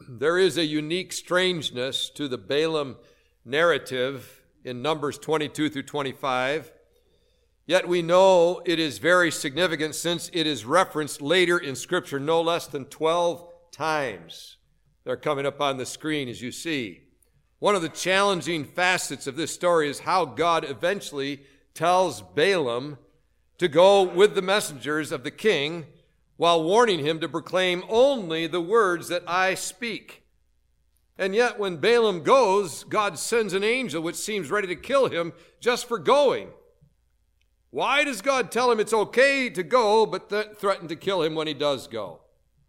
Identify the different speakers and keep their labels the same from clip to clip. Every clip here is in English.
Speaker 1: There is a unique strangeness to the Balaam narrative in Numbers 22 through 25. Yet we know it is very significant since it is referenced later in Scripture no less than 12 times. They're coming up on the screen as you see. One of the challenging facets of this story is how God eventually tells Balaam to go with the messengers of the king while warning him to proclaim only the words that I speak. And yet when Balaam goes, God sends an angel which seems ready to kill him just for going. Why does God tell him it's okay to go, but threaten to kill him when he does go?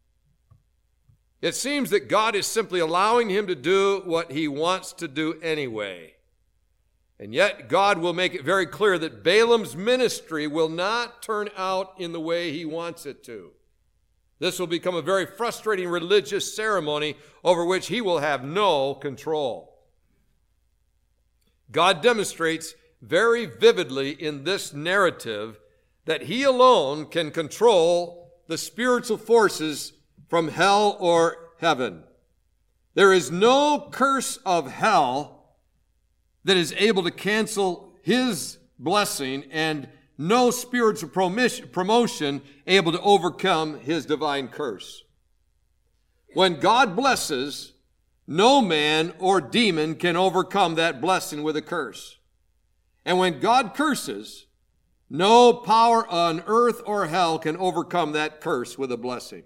Speaker 1: It seems that God is simply allowing him to do what he wants to do anyway. And yet God will make it very clear that Balaam's ministry will not turn out in the way he wants it to. This will become a very frustrating religious ceremony over which he will have no control. God demonstrates very vividly in this narrative that he alone can control the spiritual forces from hell or heaven. There is no curse of hell that is able to cancel his blessing, and no spiritual promotion able to overcome his divine curse. When God blesses, no man or demon can overcome that blessing with a curse. And when God curses, no power on earth or hell can overcome that curse with a blessing.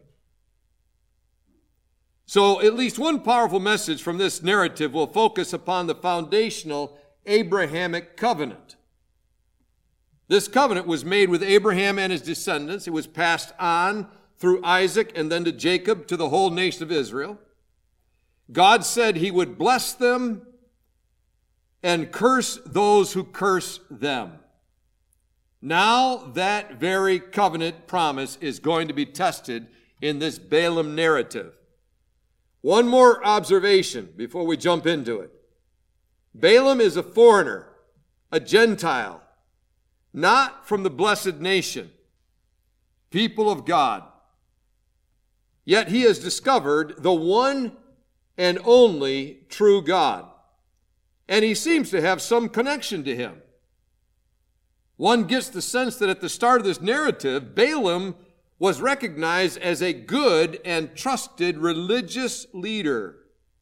Speaker 1: So at least one powerful message from this narrative will focus upon the foundational Abrahamic covenant. This covenant was made with Abraham and his descendants. It was passed on through Isaac and then to Jacob to the whole nation of Israel. God said he would bless them and curse those who curse them. Now that very covenant promise is going to be tested in this Balaam narrative. One more observation before we jump into it. Balaam is a foreigner, a Gentile, not from the blessed nation, people of God. Yet he has discovered the one and only true God. And he seems to have some connection to him. One gets the sense that at the start of this narrative, Balaam was recognized as a good and trusted religious leader.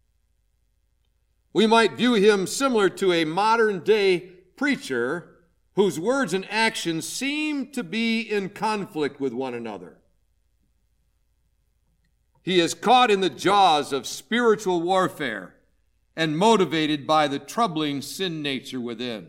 Speaker 1: We might view him similar to a modern-day preacher whose words and actions seem to be in conflict with one another. He is caught in the jaws of spiritual warfare and motivated by the troubling sin nature within.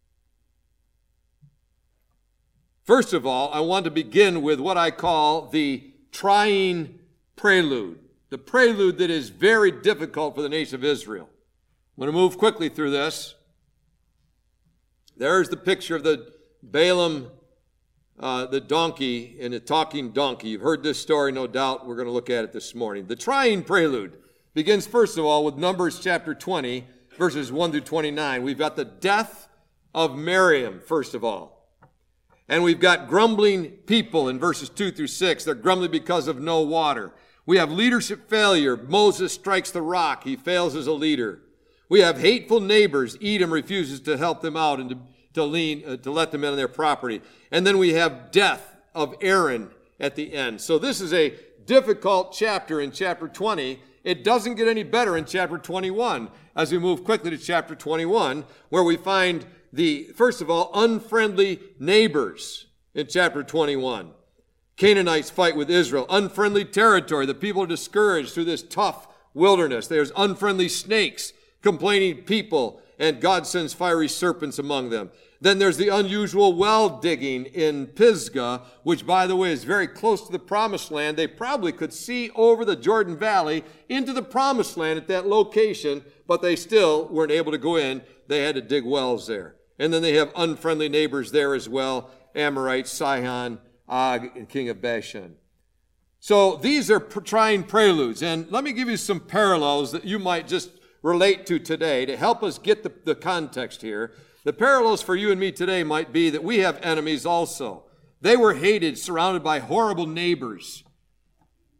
Speaker 1: First of all, I want to begin with what I call the trying prelude, the prelude that is very difficult for the nation of Israel. I'm going to move quickly through this. There's the picture of the Balaam, the donkey, and a talking donkey. You've heard this story, no doubt. We're going to look at it this morning. The trying prelude begins, first of all, with Numbers chapter 20, verses 1 through 29. We've got the death of Miriam, first of all. And we've got grumbling people in verses 2 through 6. They're grumbling because of no water. We have leadership failure. Moses strikes the rock. He fails as a leader. We have hateful neighbors. Edom refuses to help them out and to let them in on their property. And then we have death of Aaron at the end. So this is a difficult chapter in chapter 20. It doesn't get any better in chapter 21 as we move quickly to chapter 21, where we find the, first of all, unfriendly neighbors in chapter 21. Canaanites fight with Israel. Unfriendly territory. The people are discouraged through this tough wilderness. There's unfriendly snakes, complaining people, and God sends fiery serpents among them. Then there's the unusual well digging in Pisgah, which, by the way, is very close to the Promised Land. They probably could see over the Jordan Valley into the Promised Land at that location, but they still weren't able to go in. They had to dig wells there. And then they have unfriendly neighbors there as well, Amorites, Sihon, Og, and king of Bashan. So these are trying preludes. And let me give you some parallels that you might just relate to today to help us get the context here. The parallels for you and me today might be that we have enemies also. They were hated, surrounded by horrible neighbors.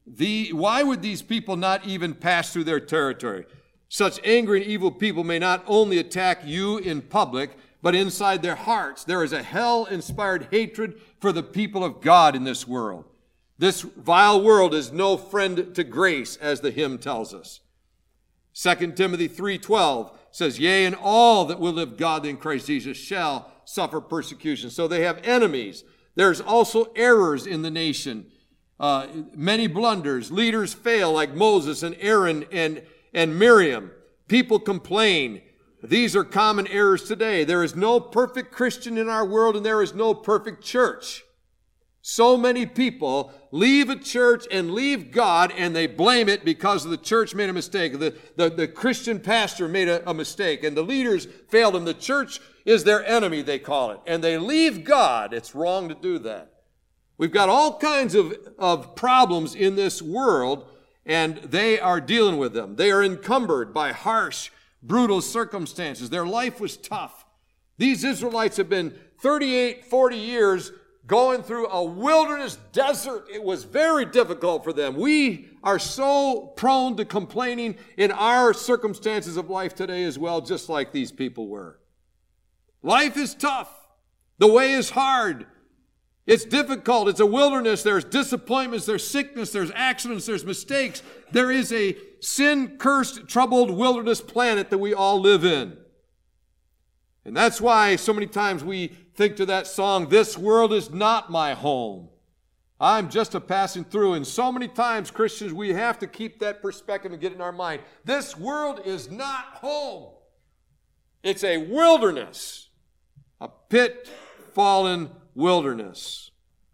Speaker 1: Why would these people not even pass through their territory? Such angry and evil people may not only attack you in public, but inside their hearts there is a hell-inspired hatred for the people of God in this world. This vile world is no friend to grace, as the hymn tells us. 2 Timothy 3:12 says, yea, and all that will live godly in Christ Jesus shall suffer persecution. So they have enemies. There's also errors in the nation. Many blunders. Leaders fail, like Moses and Aaron and Miriam. People complain. These are common errors today. There is no perfect Christian in our world, and there is no perfect church. So many people leave a church and leave God, and they blame it because the church made a mistake. The Christian pastor made a mistake, and the leaders failed them. The church is their enemy, they call it. And they leave God. It's wrong to do that. We've got all kinds of problems in this world, and they are dealing with them. They are encumbered by harsh, brutal circumstances. Their life was tough. These Israelites have been 38, 40 years going through a wilderness desert. It was very difficult for them. We are so prone to complaining in our circumstances of life today as well, just like these people were. Life is tough. The way is hard. It's difficult. It's a wilderness. There's disappointments. There's sickness. There's accidents. There's mistakes. There is a sin-cursed, troubled wilderness planet that we all live in. And that's why so many times we think to that song, this world is not my home. I'm just a passing through. And so many times, Christians, we have to keep that perspective and get it in our mind. This world is not home. It's a wilderness, a pit-fallen wilderness.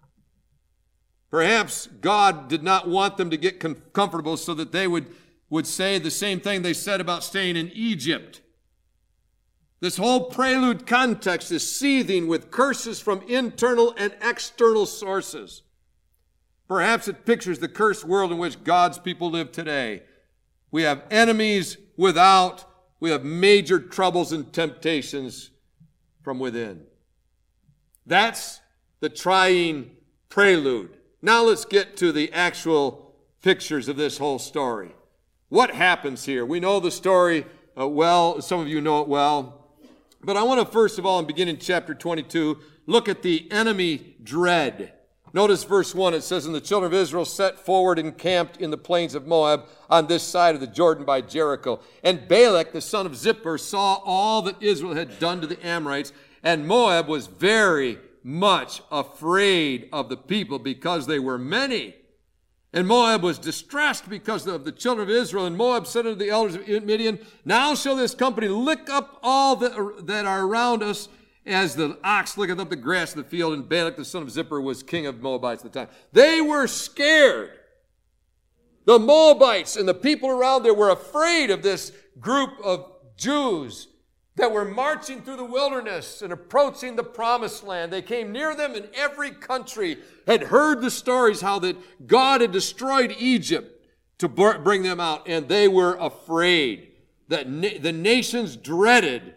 Speaker 1: Perhaps God did not want them to get comfortable so that they would say the same thing they said about staying in Egypt. This whole prelude context is seething with curses from internal and external sources. Perhaps it pictures the cursed world in which God's people live today. We have enemies without. We have major troubles and temptations from within. That's the trying prelude. Now let's get to the actual pictures of this whole story. What happens here? We know the story well. Some of you know it well. But I want to first of all, and begin in chapter 22, look at the enemy dread. Notice verse 1, it says, and the children of Israel set forward and camped in the plains of Moab on this side of the Jordan by Jericho. And Balak, the son of Zippor, saw all that Israel had done to the Amorites, and Moab was very much afraid of the people because they were many. And Moab was distressed because of the children of Israel. And Moab said unto the elders of Midian, now shall this company lick up all that are around us, as the ox licketh up the grass of the field. And Balak the son of Zippor was king of Moabites at the time. They were scared. The Moabites and the people around there were afraid of this group of Jews that were marching through the wilderness and approaching the promised land. They came near them, and every country had heard the stories how that God had destroyed Egypt to bring them out, and they were afraid. That the nations dreaded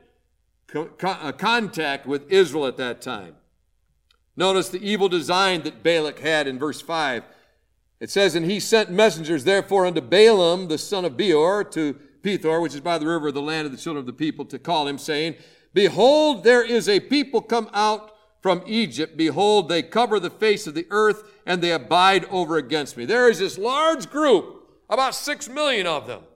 Speaker 1: contact with Israel at that time. Notice the evil design that Balak had in verse 5. It says, and he sent messengers therefore unto Balaam the son of Beor to Pethor, which is by the river of the land of the children of the people, to call him, saying, behold, there is a people come out from Egypt. Behold, they cover the face of the earth, and they abide over against me. There is this large group, about 6 million of them.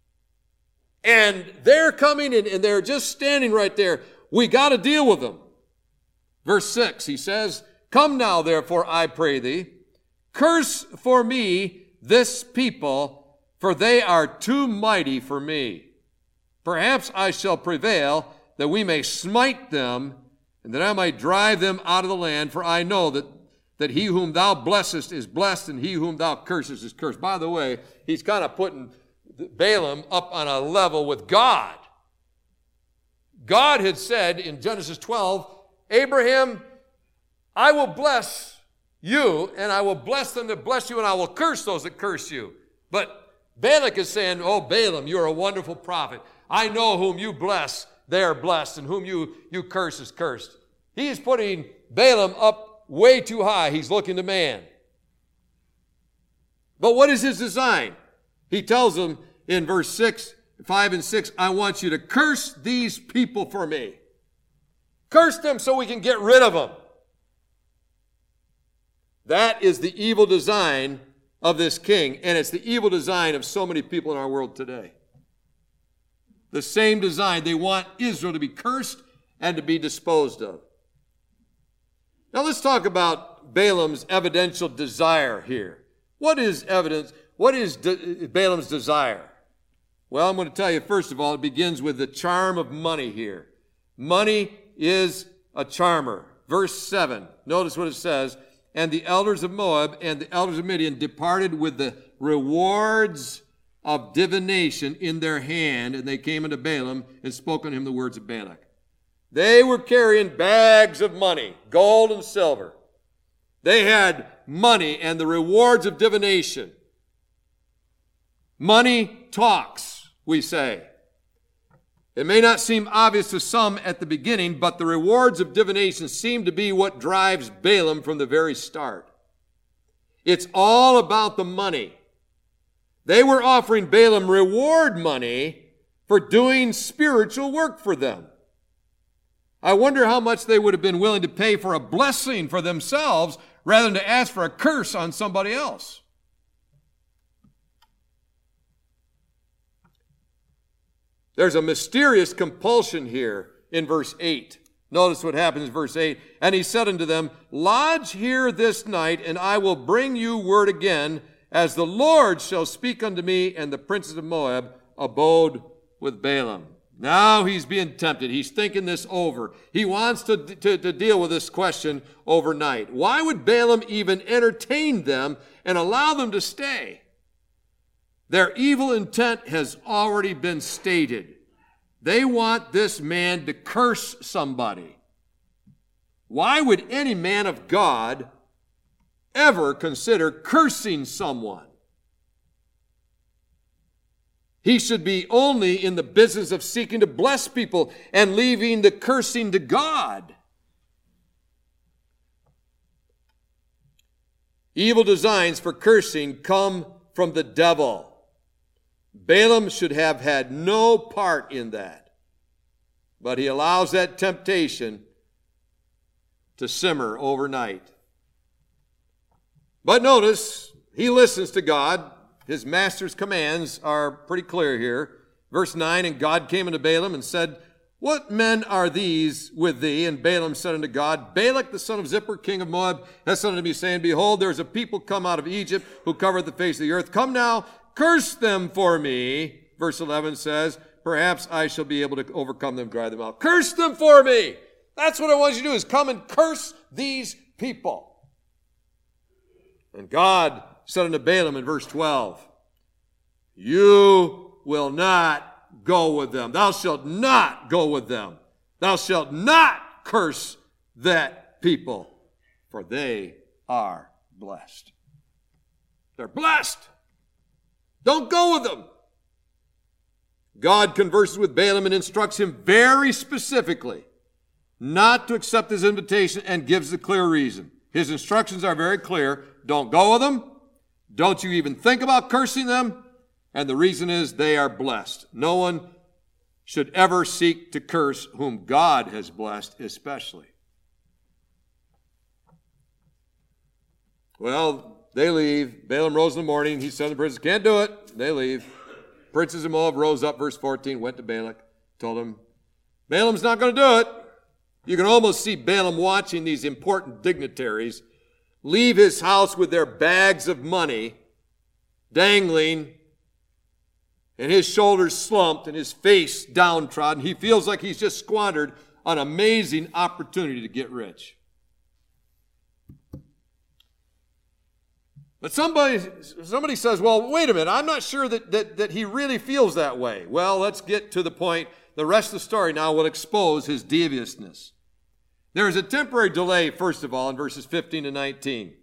Speaker 1: And they're coming in, and they're just standing right there. We got to deal with them. Verse 6, he says, come now, therefore, I pray thee, curse for me this people, for they are too mighty for me. Perhaps I shall prevail, that we may smite them, and that I might drive them out of the land. For I know that he whom thou blessest is blessed, and he whom thou cursest is cursed. By the way, he's kind of putting Balaam up on a level with God. God had said in Genesis 12, Abraham, I will bless you, and I will bless them that bless you, and I will curse those that curse you. But Balak is saying, oh, Balaam, you're a wonderful prophet. I know whom you bless, they are blessed, and whom you curse is cursed. He's putting Balaam up way too high. He's looking to man. But what is his design? He tells them in verse 5 and 6, I want you to curse these people for me. Curse them so we can get rid of them. That is the evil design of this king, and it's the evil design of so many people in our world today. The same design. They want Israel to be cursed and to be disposed of. Now let's talk about Balaam's evidential desire here. What is evidence? What is Balaam's desire? Well, I'm going to tell you, first of all, it begins with the charm of money here. Money is a charmer. Verse 7, notice what it says. And the elders of Moab and the elders of Midian departed with the rewards of divination in their hand, and they came unto Balaam and spoke unto him the words of Balak. They were carrying bags of money, gold and silver. They had money and the rewards of divination. Money talks, we say. It may not seem obvious to some at the beginning, but the rewards of divination seem to be what drives Balaam from the very start. It's all about the money. They were offering Balaam reward money for doing spiritual work for them. I wonder how much they would have been willing to pay for a blessing for themselves rather than to ask for a curse on somebody else. There's a mysterious compulsion here in verse 8. Notice what happens in verse 8. And he said unto them, Lodge here this night, and I will bring you word again, as the Lord shall speak unto me. And the princes of Moab abode with Balaam. Now he's being tempted. He's thinking this over. He wants to deal with this question overnight. Why would Balaam even entertain them and allow them to stay? Their evil intent has already been stated. They want this man to curse somebody. Why would any man of God ever consider cursing someone? He should be only in the business of seeking to bless people and leaving the cursing to God. Evil designs for cursing come from the devil. Balaam should have had no part in that. But he allows that temptation to simmer overnight. But notice, he listens to God. His master's commands are pretty clear here. Verse 9, and God came unto Balaam and said, What men are these with thee? And Balaam said unto God, Balak the son of Zippor, king of Moab, has said unto me, saying, Behold, there is a people come out of Egypt who covered the face of the earth. Come now, curse them for me. Verse 11 says, Perhaps I shall be able to overcome them, drive them out. Curse them for me. That's what I want you to do, is come and curse these people. And God said unto Balaam in verse 12, You will not go with them. Thou shalt not go with them. Thou shalt not curse that people, for they are blessed. They're blessed. Don't go with them. God converses with Balaam and instructs him very specifically not to accept his invitation and gives the clear reason. His instructions are very clear. Don't go with them. Don't you even think about cursing them. And the reason is they are blessed. No one should ever seek to curse whom God has blessed, especially. Well, they leave. Balaam rose in the morning. He said to the princes, Can't do it. They leave. Princes of Moab rose up, verse 14, went to Balak, told him, Balaam's not going to do it. You can almost see Balaam watching these important dignitaries leave his house with their bags of money dangling and his shoulders slumped and his face downtrodden. He feels like he's just squandered an amazing opportunity to get rich. But somebody says, well, wait a minute, I'm not sure that he really feels that way. Well, let's get to the point. The rest of the story now will expose his deviousness. There is a temporary delay, first of all, in verses 15 to 19.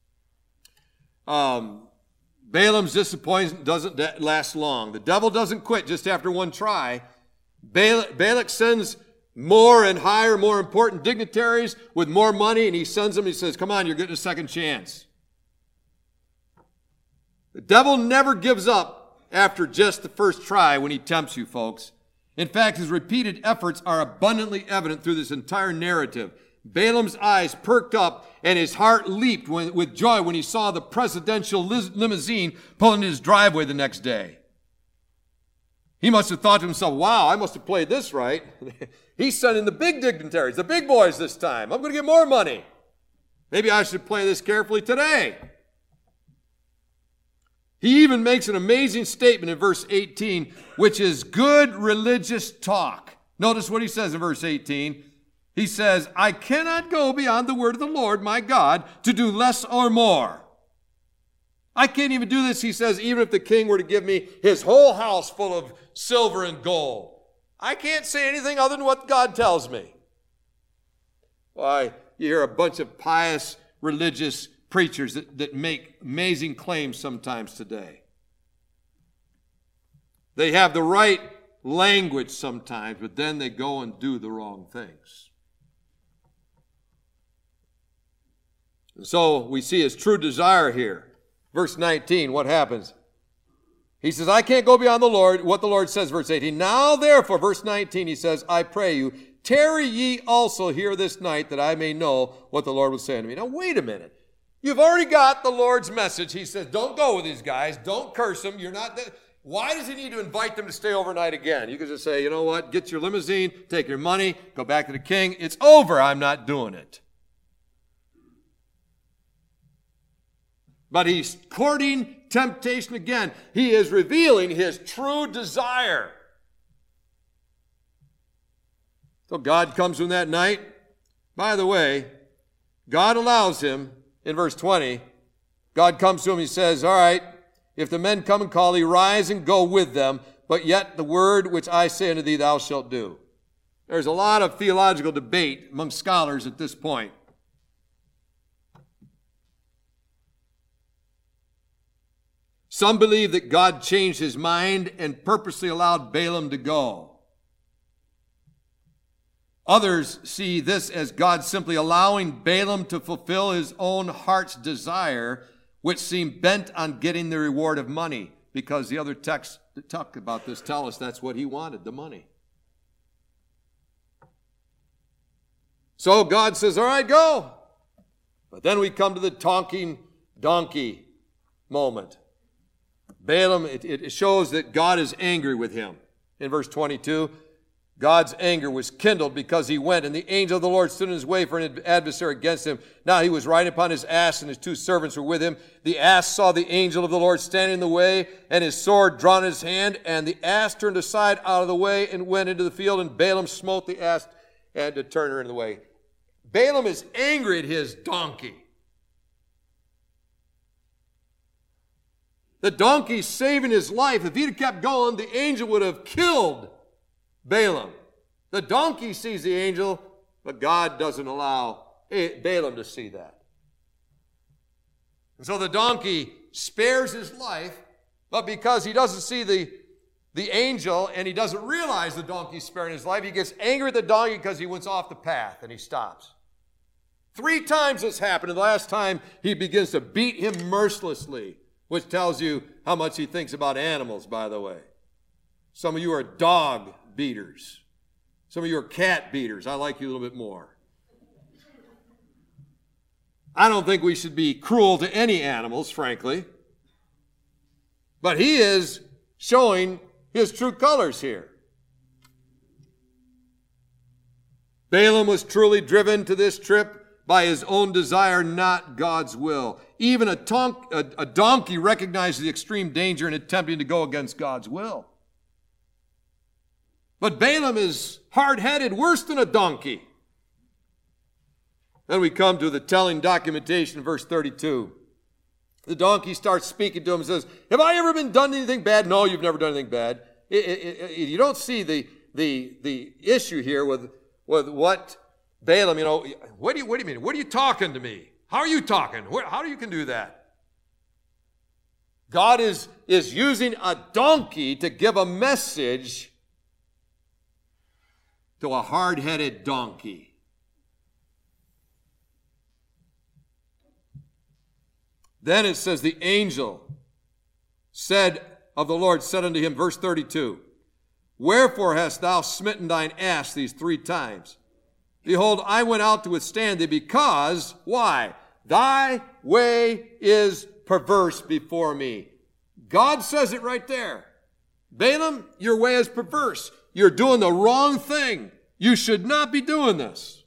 Speaker 1: Balaam's disappointment doesn't last long. The devil doesn't quit just after one try. Balak sends more and higher, more important dignitaries with more money, and he sends them, he says, come on, you're getting a second chance. The devil never gives up after just the first try when he tempts you, folks. In fact, his repeated efforts are abundantly evident through this entire narrative. Balaam's eyes perked up and his heart leaped with joy when he saw the presidential limousine pull into his driveway the next day. He must have thought to himself, wow, I must have played this right. He's sending the big dignitaries, the big boys this time. I'm going to get more money. Maybe I should play this carefully today. He even makes an amazing statement in verse 18, which is good religious talk. Notice what he says in verse 18. He says, I cannot go beyond the word of the Lord, my God, to do less or more. I can't even do this, he says, even if the king were to give me his whole house full of silver and gold. I can't say anything other than what God tells me. Why, you hear a bunch of pious religious preachers that make amazing claims sometimes today. They have the right language sometimes, but then they go and do the wrong things. And so we see his true desire here. Verse 19, what happens? He says, I can't go beyond the Lord, what the Lord says, verse 18. Now therefore, verse 19, he says, I pray you, tarry ye also here this night, that I may know what the Lord will say unto me. Now wait a minute. You've already got the Lord's message. He says, don't go with these guys. Don't curse them. You're not. Why does he need to invite them to stay overnight again? You could just say, you know what? Get your limousine, take your money, go back to the king. It's over. I'm not doing it. But he's courting temptation again. He is revealing his true desire. So God comes to him that night. By the way, God allows him, in verse 20, God comes to him, he says, all right, if the men come and call thee, rise and go with them, but yet the word which I say unto thee thou shalt do. There's a lot of theological debate among scholars at this point. Some believe that God changed his mind and purposely allowed Balaam to go. Others see this as God simply allowing Balaam to fulfill his own heart's desire, which seemed bent on getting the reward of money, because the other texts that talk about this tell us that's what he wanted, the money. So God says, all right, go. But then we come to the talking donkey moment. Balaam, it shows that God is angry with him. In verse 22, God's anger was kindled because he went, and the angel of the Lord stood in his way for an adversary against him. Now he was riding upon his ass, and his two servants were with him. The ass saw the angel of the Lord standing in the way, and his sword drawn in his hand, and the ass turned aside out of the way and went into the field, and Balaam smote the ass and to turn her in the way. Balaam is angry at his donkey. The donkey's saving his life. If he'd have kept going, the angel would have killed Balaam. The donkey sees the angel, but God doesn't allow Balaam to see that. And so the donkey spares his life, but because he doesn't see the angel and he doesn't realize the donkey's sparing his life, he gets angry at the donkey because he went off the path and he stops. 3 times this happened, and the last time he begins to beat him mercilessly, which tells you how much he thinks about animals, by the way. Some of you are dog beaters. Some of you are cat beaters. I like you a little bit more. I don't think we should be cruel to any animals, frankly. But he is showing his true colors here. Balaam was truly driven to this trip by his own desire, not God's will. Even a donkey recognizes the extreme danger in attempting to go against God's will. But Balaam is hard-headed, worse than a donkey. Then we come to the telling documentation, verse 32. The donkey starts speaking to him and says, have I ever done anything bad? No, you've never done anything bad. You don't see the issue here with what Balaam, what do you mean? What are you talking to me? How are you talking? How do you can do that? God is using a donkey to give a message to a hard-headed donkey. Then it says the angel said of the Lord, said unto him, verse 32, Wherefore hast thou smitten thine ass these 3 times? Behold, I went out to withstand thee because, why? Thy way is perverse before me. God says it right there. Balaam, your way is perverse. You're doing the wrong thing. You should not be doing this.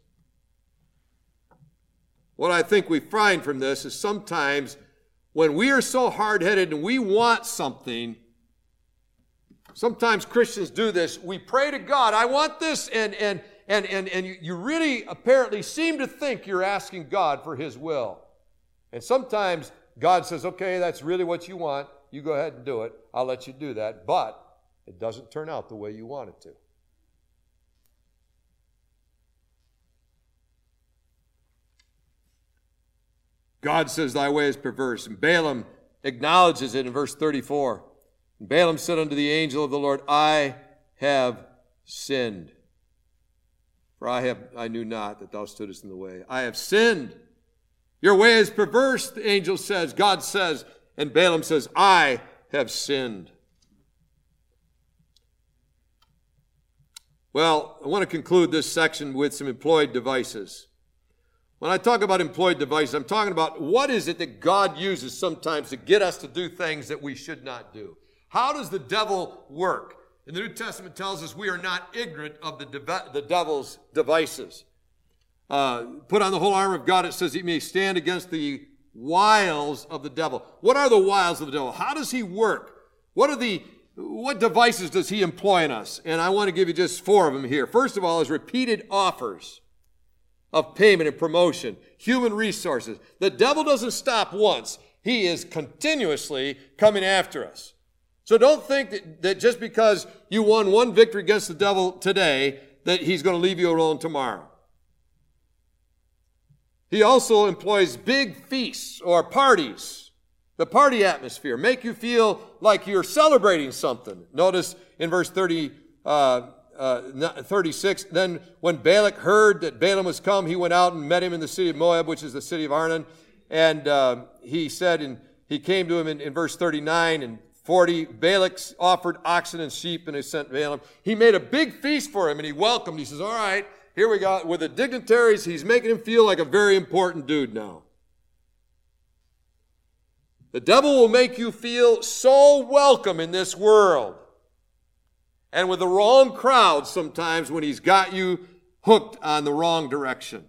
Speaker 1: What I think we find from this is sometimes when we are so hard-headed and we want something, sometimes Christians do this. We pray to God, I want this, and you really apparently seem to think you're asking God for His will. And sometimes God says, okay, that's really what you want. You go ahead and do it. I'll let you do that. But it doesn't turn out the way you want it to. God says, thy way is perverse. And Balaam acknowledges it in verse 34. And Balaam said unto the angel of the Lord, I have sinned. For I knew not that thou stoodest in the way. I have sinned. Your way is perverse, the angel says. God says, and Balaam says, I have sinned. Well, I want to conclude this section with some employed devices. When I talk about employed devices, I'm talking about what is it that God uses sometimes to get us to do things that we should not do. How does the devil work? And the New Testament tells us we are not ignorant of the devil's devices. Put on the whole armor of God, it says he may stand against the wiles of the devil. What are the wiles of the devil? How does he work? What devices does he employ in us? And I want to give you just 4 of them here. First of all is repeated offers of payment and promotion, human resources. The devil doesn't stop once. He is continuously coming after us. So don't think that just because you won one victory against the devil today, that he's going to leave you alone tomorrow. He also employs big feasts or parties, the party atmosphere, make you feel like you're celebrating something. Notice in verse 36, then when Balak heard that Balaam was come, he went out and met him in the city of Moab, which is the city of Arnon. And he said, and he came to him in verse 39 and 40, Balak offered oxen and sheep, and he sent Balaam. He made a big feast for him, and he welcomed. He says, all right, here we go. With the dignitaries, he's making him feel like a very important dude now. The devil will make you feel so welcome in this world. And with the wrong crowd sometimes when he's got you hooked on the wrong direction.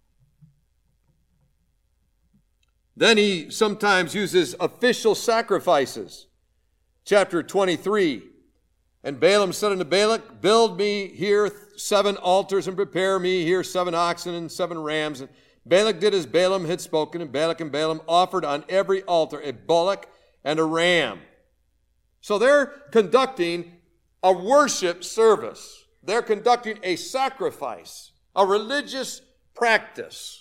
Speaker 1: Then he sometimes uses official sacrifices. Chapter 23, and Balaam said unto Balak, build me here 7 altars and prepare me here 7 oxen and 7 rams. And Balak did as Balaam had spoken, and Balak and Balaam offered on every altar a bullock and a ram. So they're conducting a worship service. They're conducting a sacrifice, a religious practice.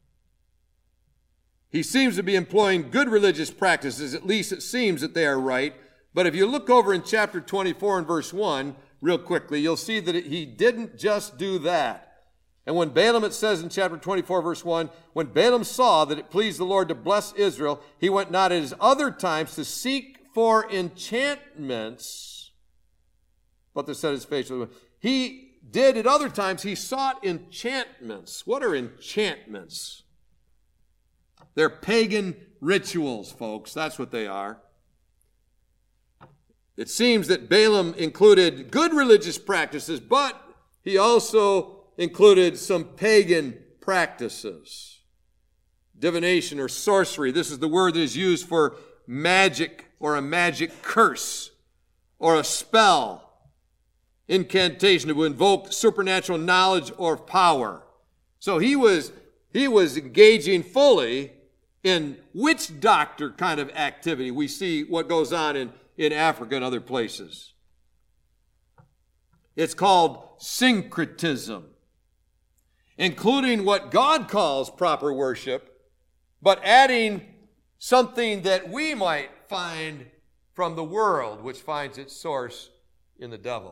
Speaker 1: He seems to be employing good religious practices, at least it seems that they are right. But if you look over in chapter 24 and verse 1, real quickly, you'll see that he didn't just do that. And when Balaam, it says in chapter 24, verse 1, when Balaam saw that it pleased the Lord to bless Israel, he went not at his other times to seek for enchantments, but to set his face. He did at other times, he sought enchantments. What are enchantments? They're pagan rituals, folks. That's what they are. It seems that Balaam included good religious practices, but he also included some pagan practices. Divination or sorcery. This is the word that is used for magic or a magic curse or a spell. Incantation to invoke supernatural knowledge or power. So he was engaging fully in witch doctor kind of activity. We see what goes on in Africa and other places. It's called syncretism, including what God calls proper worship, but adding something that we might find from the world, which finds its source in the devil.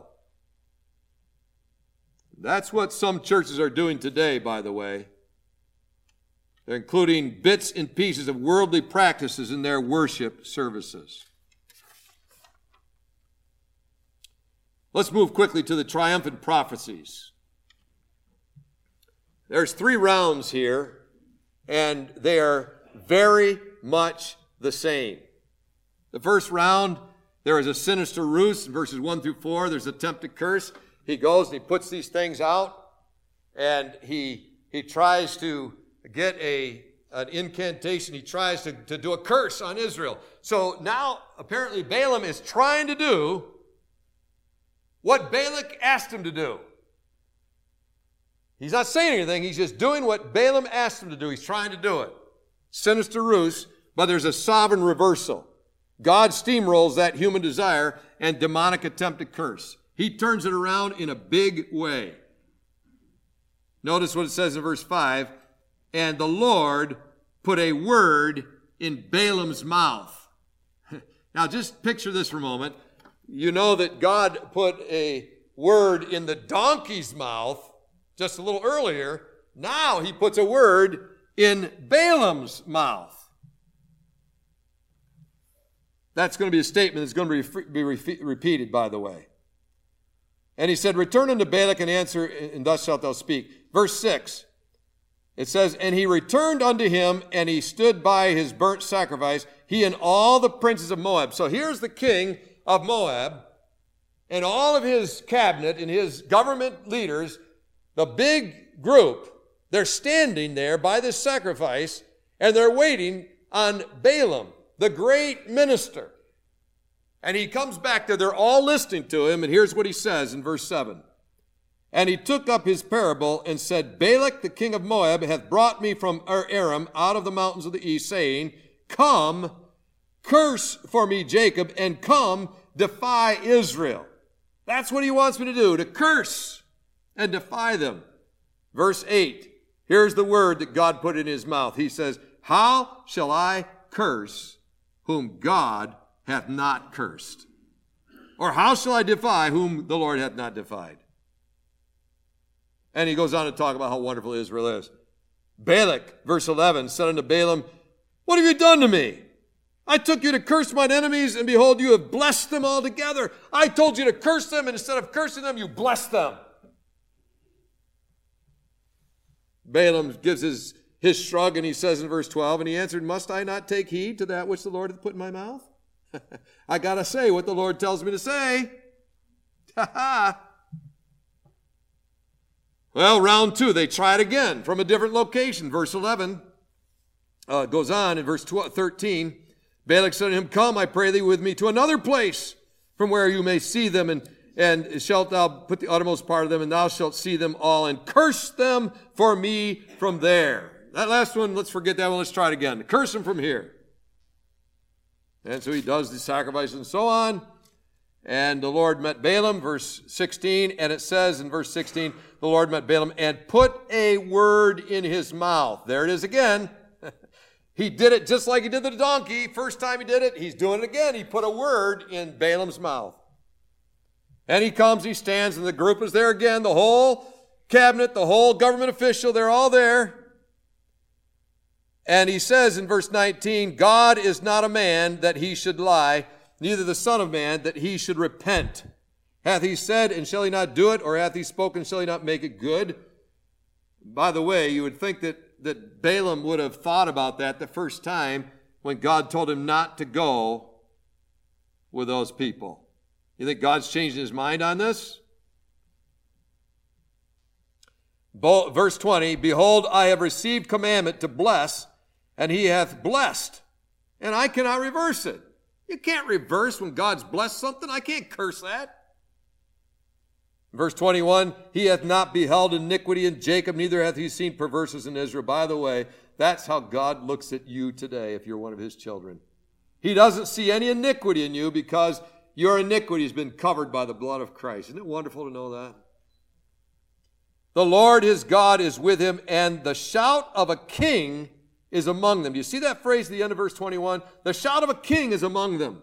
Speaker 1: That's what some churches are doing today, by the way. They're including bits and pieces of worldly practices in their worship services. Let's move quickly to the triumphant prophecies. There's 3 rounds here, and they are very much the same. The first round, there is a sinister ruse in verses 1 through 4. There's attempted curse. He goes and he puts these things out, and he tries to get an incantation. He tries to do a curse on Israel. So now, apparently, Balaam is trying to do what Balak asked him to do. He's not saying anything. He's just doing what Balaam asked him to do. He's trying to do it. Sinister ruse, but there's a sovereign reversal. God steamrolls that human desire and demonic attempted curse. He turns it around in a big way. Notice what it says in verse 5. And the Lord put a word in Balaam's mouth. Now just picture this for a moment. You know that God put a word in the donkey's mouth just a little earlier. Now he puts a word in Balaam's mouth. That's going to be a statement that's going to be repeated, by the way. And he said, return unto Balak and answer, and thus shalt thou speak. Verse 6, it says, and he returned unto him, and he stood by his burnt sacrifice, he and all the princes of Moab. So here's the king of Moab, and all of his cabinet and his government leaders, the big group, they're standing there by this sacrifice, and they're waiting on Balaam, the great minister. And he comes back there, they're all listening to him, and here's what he says in verse 7. And he took up his parable and said, Balak the king of Moab hath brought me from Aram out of the mountains of the east, saying, come, curse for me Jacob, and come, defy Israel. That's what he wants me to do, to curse and defy them. Verse 8, here's the word that God put in his mouth. He says, how shall I curse whom God hath not cursed? Or how shall I defy whom the Lord hath not defied? And he goes on to talk about how wonderful Israel is. Balak, verse 11, said unto Balaam, what have you done to me? I took you to curse mine enemies, and behold, you have blessed them altogether. I told you to curse them, and instead of cursing them, you blessed them. Balaam gives his shrug, and he says in verse 12, and he answered, must I not take heed to that which the Lord hath put in my mouth? I got to say what the Lord tells me to say. Well, round 2, they try it again from a different location. Verse 11 goes on in verse 13. Balak said to him, come, I pray thee, with me to another place from where you may see them, and shalt thou put the uttermost part of them, and thou shalt see them all, and curse them for me from there. That last one, let's forget that one. Let's try it again. Curse them from here. And so he does the sacrifice and so on. And the Lord met Balaam, verse 16, and it says in verse 16, the Lord met Balaam and put a word in his mouth. There it is again. He did it just like he did the donkey. First time he did it, he's doing it again. He put a word in Balaam's mouth. And he comes, he stands, and the group is there again. The whole cabinet, the whole government official, they're all there. And he says in verse 19, God is not a man that he should lie, neither the Son of Man that he should repent. Hath he said, and shall he not do it? Or hath he spoken, shall he not make it good? By the way, you would think that Balaam would have thought about that the first time when God told him not to go with those people. You think God's changing his mind on this? Verse 20, behold, I have received commandment to bless, and he hath blessed, and I cannot reverse it. You can't reverse when God's blessed something. I can't curse that. Verse 21, he hath not beheld iniquity in Jacob, neither hath he seen perverseness in Israel. By the way, that's how God looks at you today if you're one of his children. He doesn't see any iniquity in you because your iniquity has been covered by the blood of Christ. Isn't it wonderful to know that? The Lord his God is with him, and the shout of a king is among them. Do you see that phrase at the end of verse 21? The shout of a king is among them.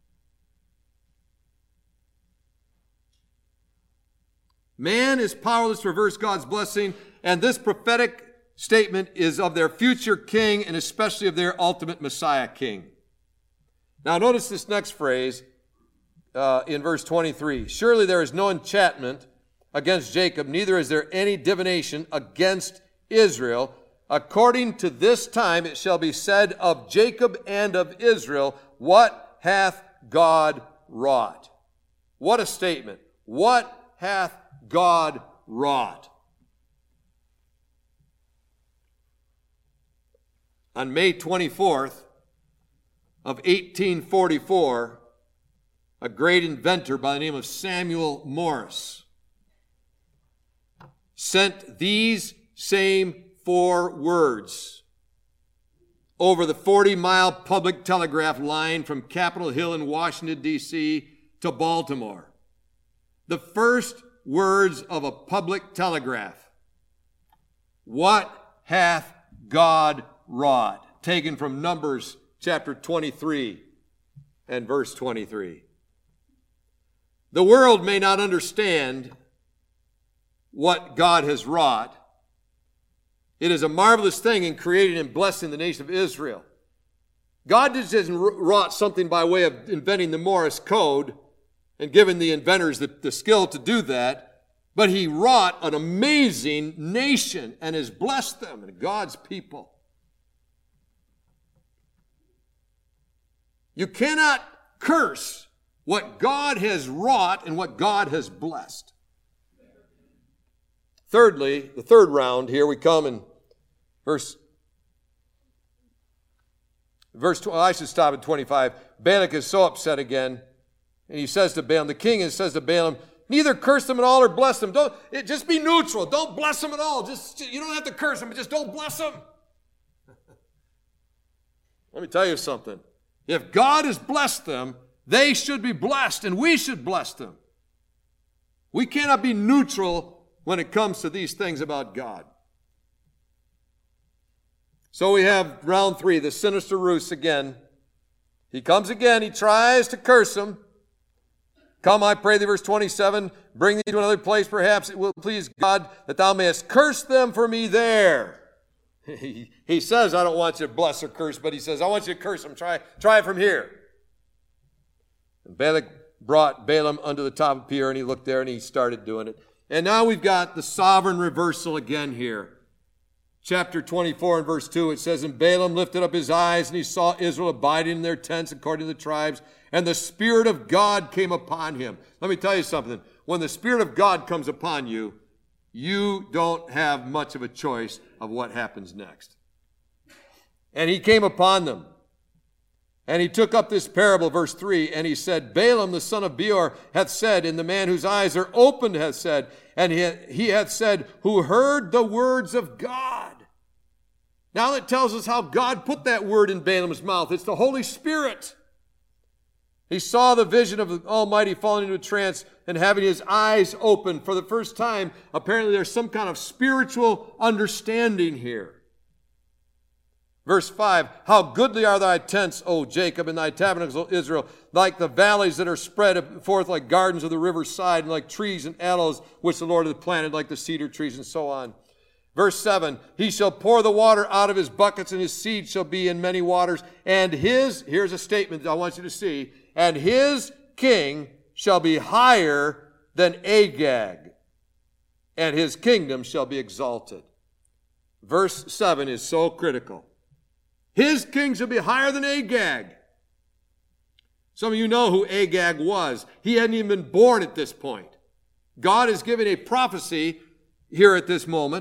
Speaker 1: Man is powerless to reverse God's blessing, and this prophetic statement is of their future king and especially of their ultimate Messiah king. Now notice this next phrase. in verse 23. Surely there is no enchantment against Jacob, neither is there any divination against Israel. According to this time it shall be said of Jacob and of Israel, what hath God wrought? What a statement. What hath God wrought? On May 24th of 1844, a great inventor by the name of Samuel Morse sent these same 4 words over the 40-mile public telegraph line from Capitol Hill in Washington, D.C. to Baltimore. The first words of a public telegraph. What hath God wrought? Taken from Numbers chapter 23 and verse 23. The world may not understand what God has wrought. It is a marvelous thing in creating and blessing the nation of Israel. God just hasn't wrought something by way of inventing the Morse code and giving the inventors the skill to do that, but he wrought an amazing nation and has blessed them and God's people. You cannot curse what God has wrought and what God has blessed. Thirdly, the third round here, we come in verse 12. I should stop at 25. Balak is so upset again, and he says to Balaam, the king says to Balaam, neither curse them at all or bless them. Just be neutral. Don't bless them at all. You don't have to curse them, but just don't bless them. Let me tell you something. If God has blessed them, they should be blessed, and we should bless them. We cannot be neutral when it comes to these things about God. So we have round 3, the sinister ruse again. He comes again. He tries to curse them. Come, I pray thee, verse 27, bring thee to another place. Perhaps it will please God that thou mayest curse them for me there. He says, I don't want you to bless or curse, but he says, I want you to curse them. Try it from here. And Balak brought Balaam unto the top of Peor, and he looked there, and he started doing it. And now we've got the sovereign reversal again here. Chapter 24 and verse 2, it says, and Balaam lifted up his eyes, and he saw Israel abiding in their tents according to the tribes, and the Spirit of God came upon him. Let me tell you something. When the Spirit of God comes upon you, you don't have much of a choice of what happens next. And he came upon them. And he took up this parable, verse 3, and he said, Balaam the son of Beor hath said, and the man whose eyes are opened hath said, and he hath said, who heard the words of God. Now it tells us how God put that word in Balaam's mouth. It's the Holy Spirit. He saw the vision of the Almighty falling into a trance and having his eyes open. For the first time, apparently there's some kind of spiritual understanding here. Verse 5, how goodly are thy tents, O Jacob, and thy tabernacles, O Israel, like the valleys that are spread forth like gardens of the river's side, and like trees and aloes which the Lord hath planted, like the cedar trees, and so on. Verse 7, he shall pour the water out of his buckets, and his seed shall be in many waters, and here's a statement that I want you to see, and his king shall be higher than Agag, and his kingdom shall be exalted. Verse 7 is so critical. His king shall be higher than Agag. Some of you know who Agag was. He hadn't even been born at this point. God is giving a prophecy here at this moment.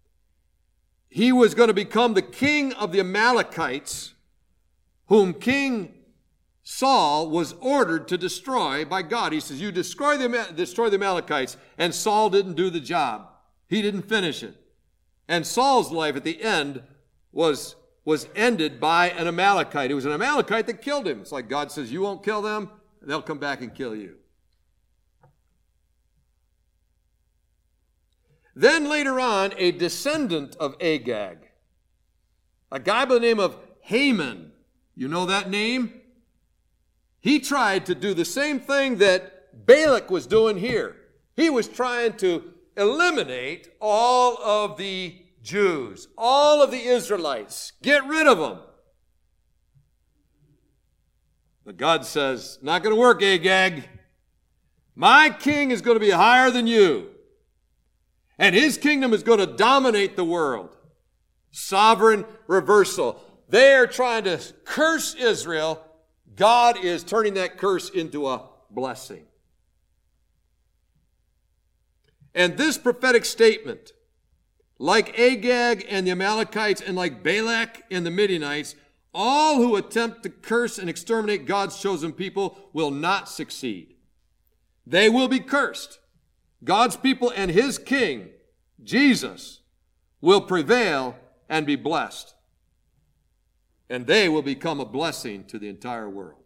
Speaker 1: He was going to become the king of the Amalekites, whom King Saul was ordered to destroy by God. He says, you destroy the Amalekites, and Saul didn't do the job. He didn't finish it. And Saul's life at the end was ended by an Amalekite. It was an Amalekite that killed him. It's like God says, you won't kill them, they'll come back and kill you. Then later on, a descendant of Agag, a guy by the name of Haman, you know that name? He tried to do the same thing that Balak was doing here. He was trying to eliminate all of the Jews, all of the Israelites. Get rid of them. But God says, not going to work, Agag. My king is going to be higher than you. And his kingdom is going to dominate the world. Sovereign reversal. They are trying to curse Israel. God is turning that curse into a blessing. And this prophetic statement, like Agag and the Amalekites and like Balak and the Midianites, all who attempt to curse and exterminate God's chosen people will not succeed. They will be cursed. God's people and his king, Jesus, will prevail and be blessed. And they will become a blessing to the entire world.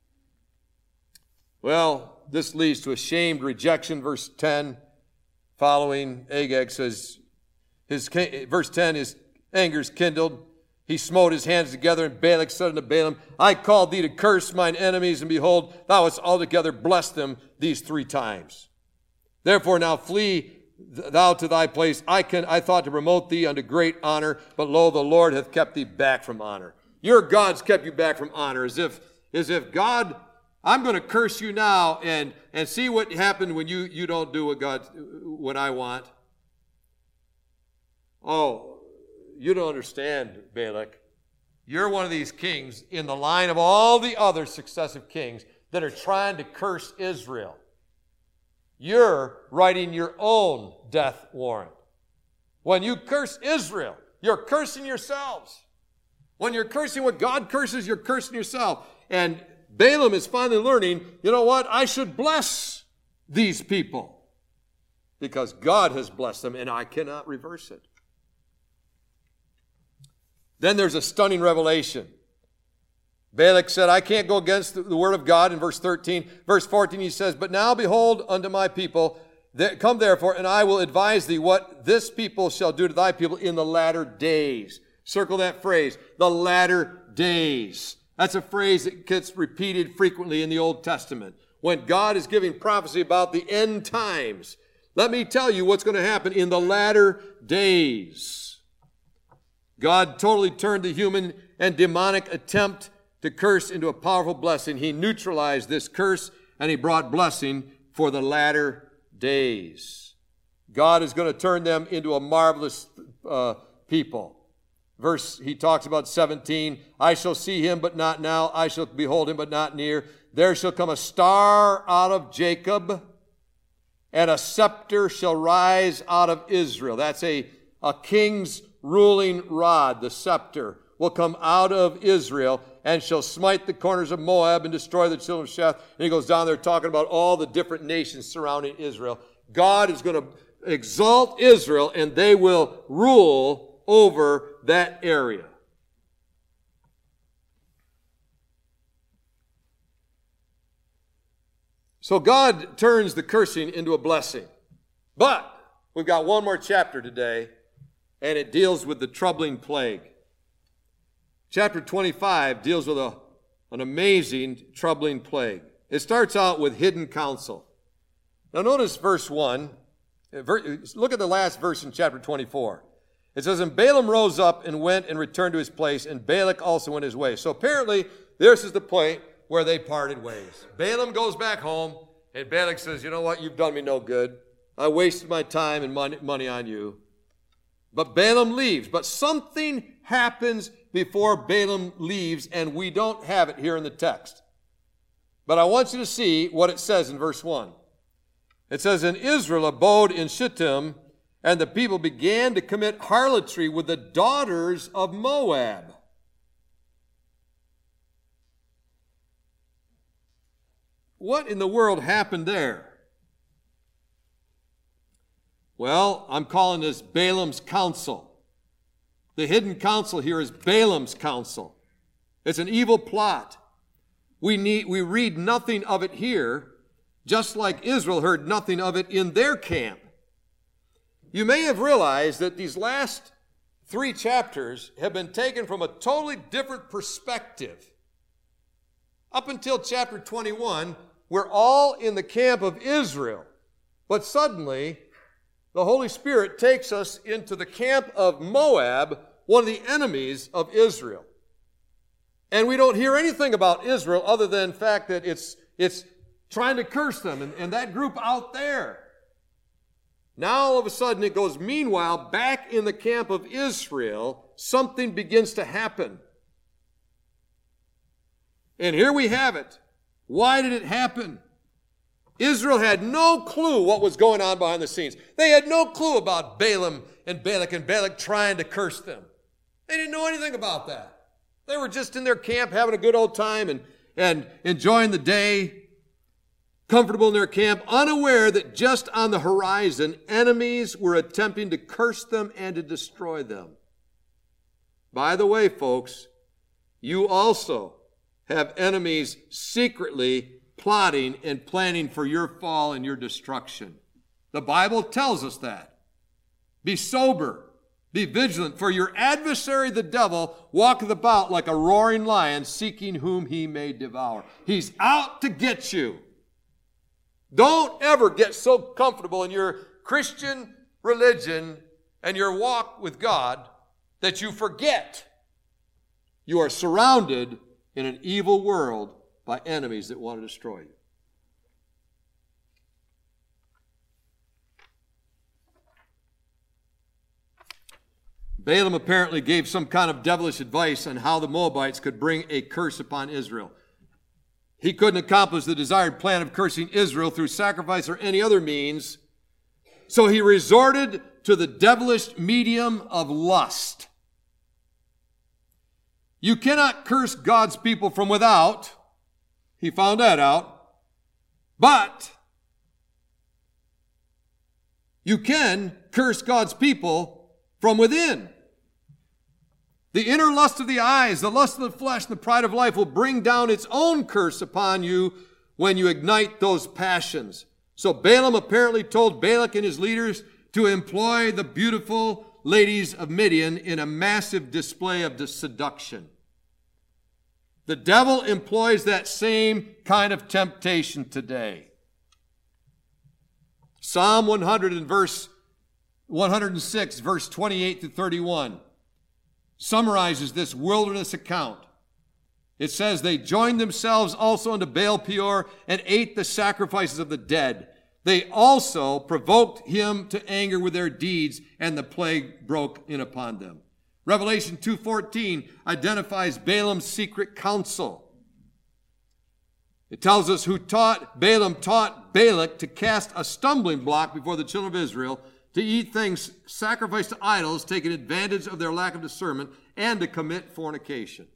Speaker 1: Well, this leads to a shamed rejection. Verse 10, following Agag says, verse 10, his anger is kindled. He smote his hands together, and Balak said unto Balaam, I called thee to curse mine enemies, and behold, thou hast altogether blessed them these 3 times. Therefore now flee thou to thy place. I thought to promote thee unto great honor, but lo, the Lord hath kept thee back from honor. Your God's kept you back from honor, as if God, I'm going to curse you now, and see what happened when you don't do what I want. Oh, you don't understand, Balak. You're one of these kings in the line of all the other successive kings that are trying to curse Israel. You're writing your own death warrant. When you curse Israel, you're cursing yourselves. When you're cursing what God curses, you're cursing yourself. And Balaam is finally learning, you know what? I should bless these people because God has blessed them and I cannot reverse it. Then there's a stunning revelation. Balak said, I can't go against the word of God in verse 13. Verse 14 he says, but now behold unto my people, come therefore, and I will advise thee what this people shall do to thy people in the latter days. Circle that phrase, the latter days. That's a phrase that gets repeated frequently in the Old Testament. When God is giving prophecy about the end times, let me tell you what's going to happen in the latter days. God totally turned the human and demonic attempt to curse into a powerful blessing. He neutralized this curse and he brought blessing for the latter days. God is going to turn them into a marvelous people. He talks about 17, I shall see him, but not now. I shall behold him, but not near. There shall come a star out of Jacob, and a scepter shall rise out of Israel. That's a king's ruling rod. The scepter will come out of Israel and shall smite the corners of Moab and destroy the children of Sheth. And he goes down there talking about all the different nations surrounding Israel. God is going to exalt Israel, and they will rule over that area. So God turns the cursing into a blessing. But we've got one more chapter today, and it deals with the troubling plague. Chapter 25 deals with an amazing troubling plague. It starts out with hidden counsel. Now notice verse 1. Look at the last verse in chapter 24. It says, and Balaam rose up and went and returned to his place, and Balak also went his way. So apparently, this is the point where they parted ways. Balaam goes back home, and Balak says, you know what, you've done me no good. I wasted my time and money on you. But Balaam leaves. But something happens before Balaam leaves, and we don't have it here in the text. But I want you to see what it says in verse 1. It says, and Israel abode in Shittim, and the people began to commit harlotry with the daughters of Moab. What in the world happened there? Well, I'm calling this Balaam's counsel. The hidden counsel here is Balaam's counsel. It's an evil plot. We read nothing of it here, just like Israel heard nothing of it in their camp. You may have realized that these last 3 chapters have been taken from a totally different perspective. Up until chapter 21, we're all in the camp of Israel. But suddenly, the Holy Spirit takes us into the camp of Moab, one of the enemies of Israel. And we don't hear anything about Israel other than the fact that it's trying to curse them, and that group out there. Now all of a sudden it goes, meanwhile, back in the camp of Israel, something begins to happen. And here we have it. Why did it happen? Israel had no clue what was going on behind the scenes. They had no clue about Balaam and Balak trying to curse them. They didn't know anything about that. They were just in their camp having a good old time and enjoying the day, comfortable in their camp, unaware that just on the horizon, enemies were attempting to curse them and to destroy them. By the way, folks, you also have enemies secretly plotting and planning for your fall and your destruction. The Bible tells us that. Be sober, be vigilant, for your adversary, the devil, walketh about like a roaring lion, seeking whom he may devour. He's out to get you. Don't ever get so comfortable in your Christian religion and your walk with God that you forget you are surrounded in an evil world by enemies that want to destroy you. Balaam apparently gave some kind of devilish advice on how the Moabites could bring a curse upon Israel. He couldn't accomplish the desired plan of cursing Israel through sacrifice or any other means, so he resorted to the devilish medium of lust. You cannot curse God's people from without. He found that out. But you can curse God's people from within. The inner lust of the eyes, the lust of the flesh, and the pride of life will bring down its own curse upon you when you ignite those passions. So Balaam apparently told Balak and his leaders to employ the beautiful ladies of Midian in a massive display of seduction. The devil employs that same kind of temptation today. Psalm 106, verse 28 to 31. Summarizes this wilderness account. It says, they joined themselves also unto Baal Peor and ate the sacrifices of the dead. They also provoked him to anger with their deeds, and the plague broke in upon them. Revelation 2:14 identifies Balaam's secret counsel. It tells us Balaam taught Balak to cast a stumbling block before the children of Israel, to eat things sacrificed to idols, taking advantage of their lack of discernment, and to commit fornication.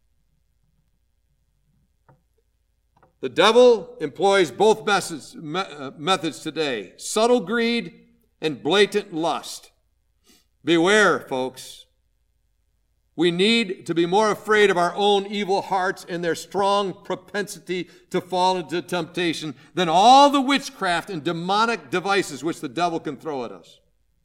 Speaker 1: The devil employs both methods today, subtle greed and blatant lust. Beware, folks. We need to be more afraid of our own evil hearts and their strong propensity to fall into temptation than all the witchcraft and demonic devices which the devil can throw at us.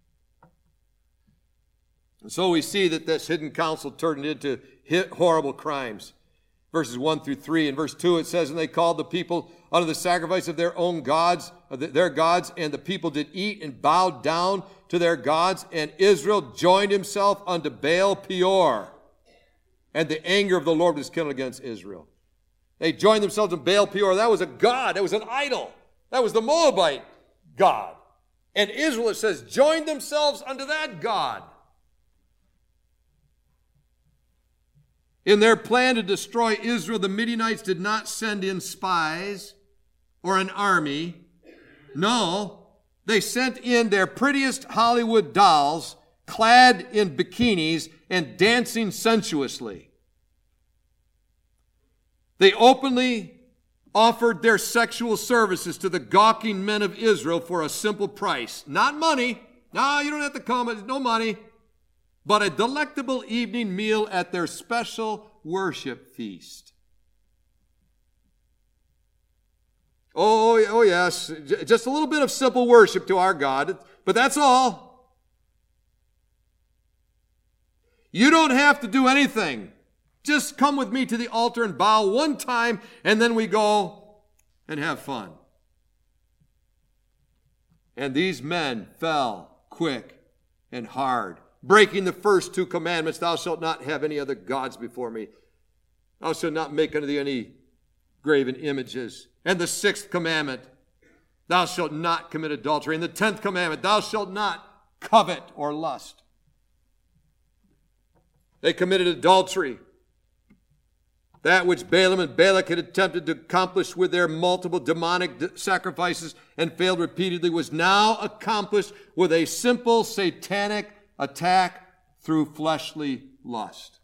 Speaker 1: And so we see that this hidden counsel turned into horrible crimes. Verses 1 through 3. In verse 2 it says, and they called the people unto the sacrifice of their own gods, their gods, and the people did eat and bowed down to their gods, and Israel joined himself unto Baal Peor. And the anger of the Lord was kindled against Israel. They joined themselves to Baal Peor. That was a god. That was an idol. That was the Moabite god. And Israel, it says, joined themselves unto that god. In their plan to destroy Israel, the Midianites did not send in spies or an army. No, they sent in their prettiest Hollywood dolls, clad in bikinis and dancing sensuously. They openly offered their sexual services to the gawking men of Israel for a simple price. Not money. No, you don't have to come. No money. But a delectable evening meal at their special worship feast. Oh yes, just a little bit of simple worship to our God, but that's all. You don't have to do anything. Just come with me to the altar and bow one time, and then we go and have fun. And these men fell quick and hard, breaking the first two commandments. Thou shalt not have any other gods before me. Thou shalt not make unto thee any graven images. And the 6th commandment, thou shalt not commit adultery. And the 10th commandment, thou shalt not covet or lust. They committed adultery. That which Balaam and Balak had attempted to accomplish with their multiple demonic sacrifices and failed repeatedly was now accomplished with a simple satanic attack through fleshly lust.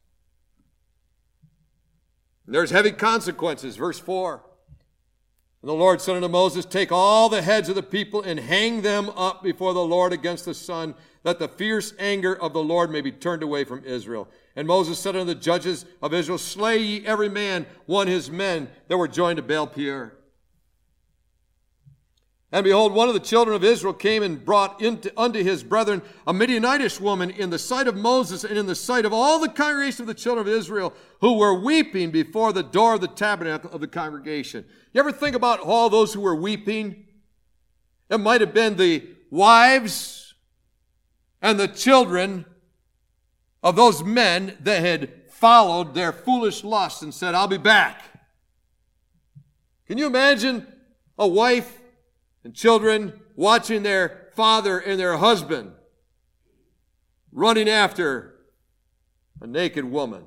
Speaker 1: And there's heavy consequences. Verse 4. And the Lord said unto Moses, take all the heads of the people and hang them up before the Lord against the sun, that the fierce anger of the Lord may be turned away from Israel. And Moses said unto the judges of Israel, slay ye every man one his men that were joined to Baal-peor. And behold, one of the children of Israel came and brought unto his brethren a Midianitish woman in the sight of Moses and in the sight of all the congregation of the children of Israel, who were weeping before the door of the tabernacle of the congregation. You ever think about all those who were weeping? It might have been the wives and the children of those men that had followed their foolish lust and said, I'll be back. Can you imagine a wife and children watching their father and their husband running after a naked woman?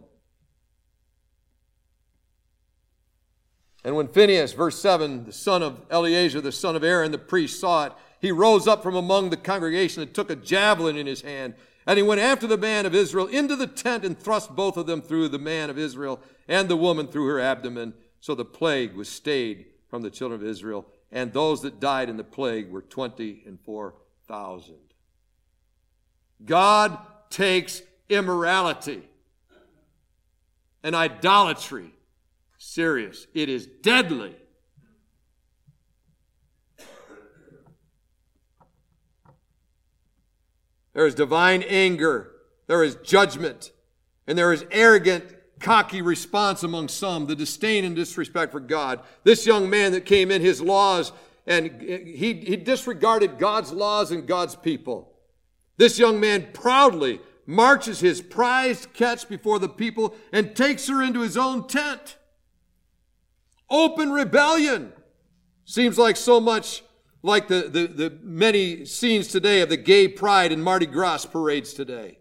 Speaker 1: And when Phinehas, verse 7, the son of Eleazar, the son of Aaron, the priest, saw it, he rose up from among the congregation and took a javelin in his hand. And he went after the man of Israel into the tent and thrust both of them through, the man of Israel and the woman through her abdomen. So the plague was stayed from the children of Israel. And those that died in the plague were 24,000. God takes immorality and idolatry serious. It is deadly. There is divine anger, there is judgment, and there is arrogant, cocky response among some, the disdain and disrespect for God. This young man that came in, his laws, and he disregarded God's laws and God's people. This young man proudly marches his prized catch before the people and takes her into his own tent. Open rebellion. Seems like so much like the many scenes today of the gay pride and Mardi Gras parades today.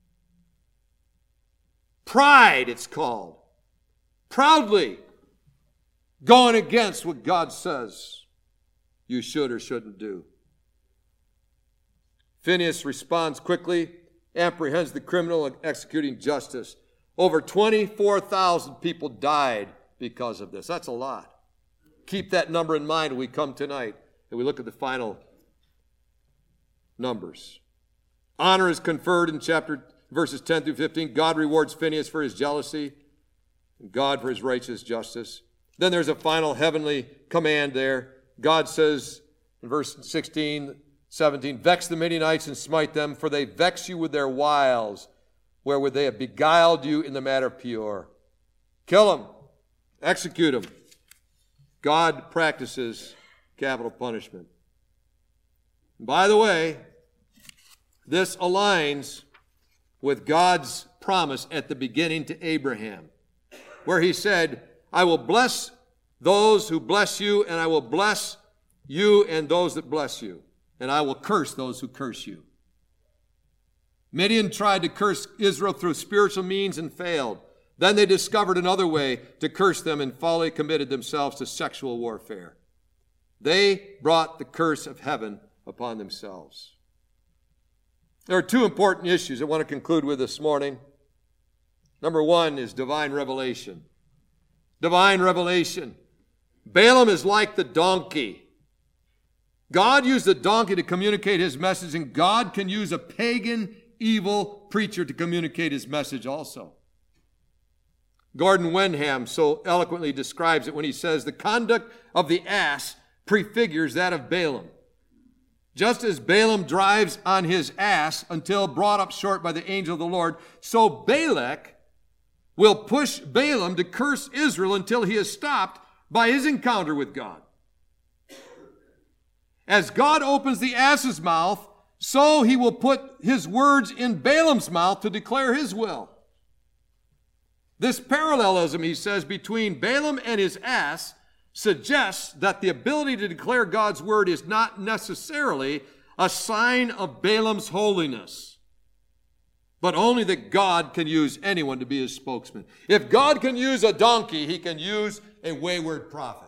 Speaker 1: Pride, it's called. Proudly going against what God says you should or shouldn't do. Phinehas responds quickly, apprehends the criminal, and executing justice. Over 24,000 people died because of this. That's a lot. Keep that number in mind when we come tonight and we look at the final numbers. Honor is conferred in verses 10 through 15. God rewards Phinehas for his jealousy, and God for his righteous justice. Then there's a final heavenly command there. God says in verse 16, 17, vex the Midianites and smite them, for they vex you with their wiles, wherewith they have beguiled you in the matter of Peor. Kill them. Execute them. God practices capital punishment. And by the way, this aligns with God's promise at the beginning to Abraham, where he said, I will bless those who bless you, and I will bless you and those that bless you, and I will curse those who curse you. Midian tried to curse Israel through spiritual means and failed. Then they discovered another way to curse them and fully committed themselves to sexual warfare. They brought the curse of heaven upon themselves. There are two important issues I want to conclude with this morning. Number one is divine revelation. Divine revelation. Balaam is like the donkey. God used the donkey to communicate his message, and God can use a pagan, evil preacher to communicate his message also. Gordon Wenham so eloquently describes it when he says, the conduct of the ass prefigures that of Balaam. Just as Balaam drives on his ass until brought up short by the angel of the Lord, so Balak will push Balaam to curse Israel until he is stopped by his encounter with God. As God opens the ass's mouth, so he will put his words in Balaam's mouth to declare his will. This parallelism, he says, between Balaam and his ass suggests that the ability to declare God's word is not necessarily a sign of Balaam's holiness, but only that God can use anyone to be his spokesman. If God can use a donkey, he can use a wayward prophet.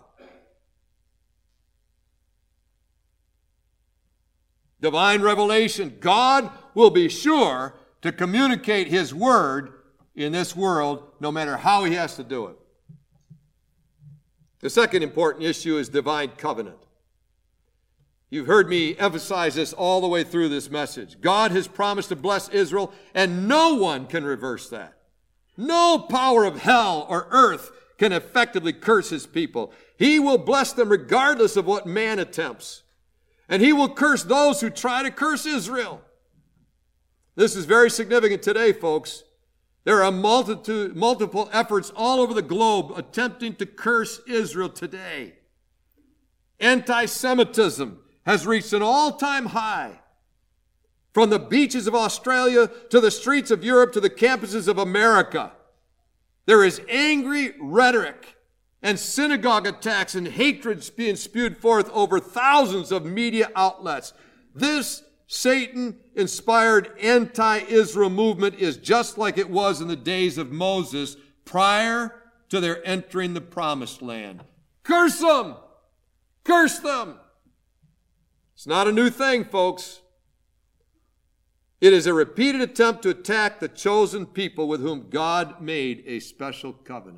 Speaker 1: Divine revelation. God will be sure to communicate his word in this world, no matter how he has to do it. The second important issue is divine covenant. You've heard me emphasize this all the way through this message. God has promised to bless Israel, and no one can reverse that. No power of hell or earth can effectively curse his people. He will bless them regardless of what man attempts. And he will curse those who try to curse Israel. This is very significant today, folks. There are multiple efforts all over the globe attempting to curse Israel today. Anti-Semitism has reached an all-time high. From the beaches of Australia to the streets of Europe to the campuses of America, there is angry rhetoric and synagogue attacks and hatred being spewed forth over thousands of media outlets. This Satan-inspired anti-Israel movement is just like it was in the days of Moses prior to their entering the promised land. Curse them! Curse them! It's not a new thing, folks. It is a repeated attempt to attack the chosen people with whom God made a special covenant.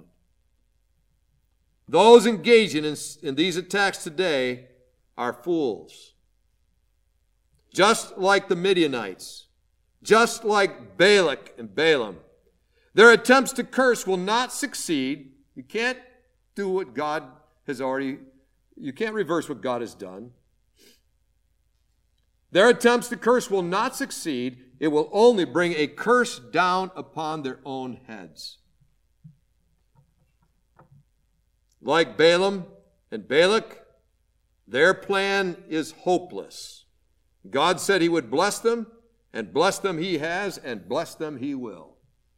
Speaker 1: Those engaging in these attacks today are fools. Just like the Midianites, just like Balak and Balaam. Their attempts to curse will not succeed. You can't do what God has already, you can't reverse what God has done. Their attempts to curse will not succeed. It will only bring a curse down upon their own heads. Like Balaam and Balak, their plan is hopeless. God said he would bless them, and bless them he has, and bless them he will.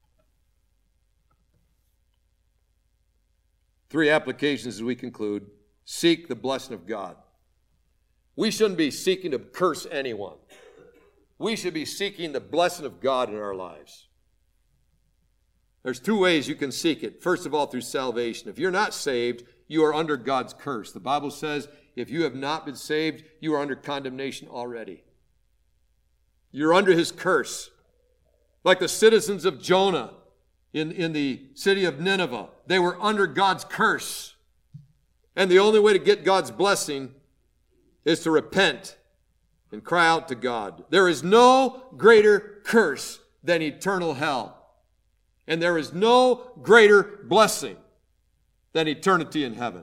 Speaker 1: 3 applications as we conclude. Seek the blessing of God. We shouldn't be seeking to curse anyone. We should be seeking the blessing of God in our lives. There's 2 ways you can seek it. First of all, through salvation. If you're not saved, you are under God's curse. The Bible says, if you have not been saved, you are under condemnation already. You're under his curse. Like the citizens of Jonah in the city of Nineveh. They were under God's curse. And the only way to get God's blessing is to repent and cry out to God. There is no greater curse than eternal hell. And there is no greater blessing than eternity in heaven.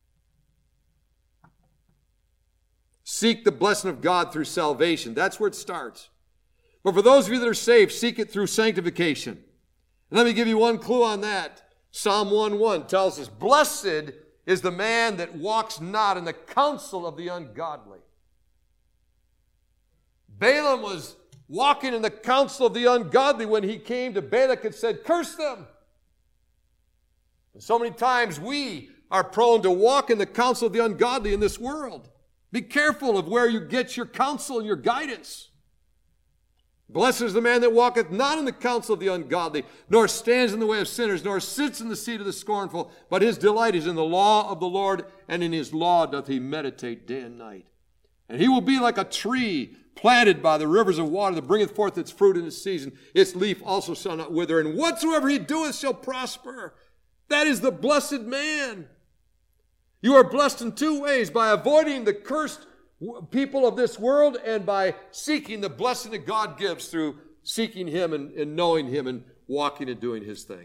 Speaker 1: Seek the blessing of God through salvation. That's where it starts. But for those of you that are saved, seek it through sanctification. And let me give you one clue on that. Psalm 1:1 tells us, blessed is the man that walks not in the counsel of the ungodly. Balaam was walking in the counsel of the ungodly when he came to Balak and said, curse them. And so many times we are prone to walk in the counsel of the ungodly in this world. Be careful of where you get your counsel and your guidance. Blessed is the man that walketh not in the counsel of the ungodly, nor stands in the way of sinners, nor sits in the seat of the scornful, but his delight is in the law of the Lord, and in his law doth he meditate day and night. And he will be like a tree planted by the rivers of water that bringeth forth its fruit in its season. Its leaf also shall not wither, and whatsoever he doeth shall prosper. That is the blessed man. You are blessed in 2 ways, by avoiding the cursed people of this world and by seeking the blessing that God gives through seeking him and knowing him and walking and doing his things.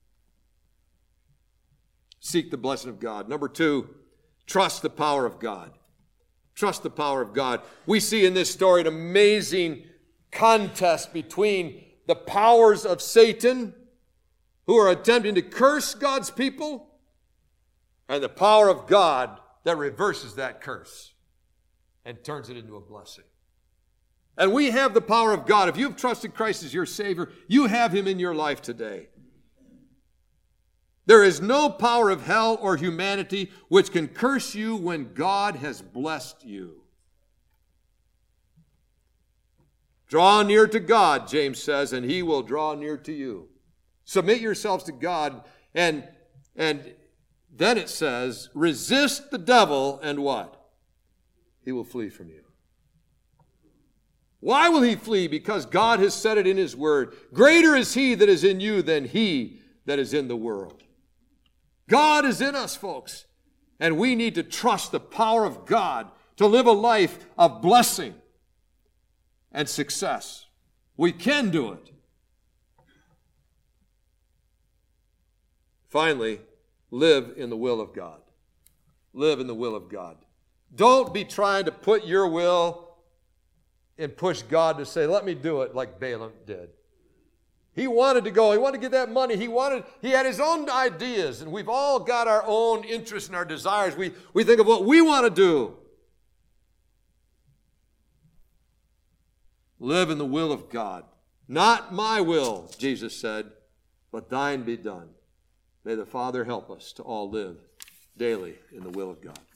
Speaker 1: Seek the blessing of God. Number 2, trust the power of God. Trust the power of God. We see in this story an amazing contest between the powers of Satan, who are attempting to curse God's people, and the power of God that reverses that curse and turns it into a blessing. And we have the power of God. If you've trusted Christ as your Savior, you have him in your life today. There is no power of hell or humanity which can curse you when God has blessed you. Draw near to God, James says, and he will draw near to you. Submit yourselves to God, and then it says, resist the devil, and what? He will flee from you. Why will he flee? Because God has said it in his word. Greater is he that is in you than he that is in the world. God is in us, folks, and we need to trust the power of God to live a life of blessing and success. We can do it. Finally, live in the will of God. Live in the will of God. Don't be trying to put your will and push God to say, let me do it like Balaam did. He wanted to go. He wanted to get that money. He had his own ideas, and we've all got our own interests and our desires. We think of what we want to do. Live in the will of God. Not my will, Jesus said, but thine be done. May the Father help us to all live daily in the will of God.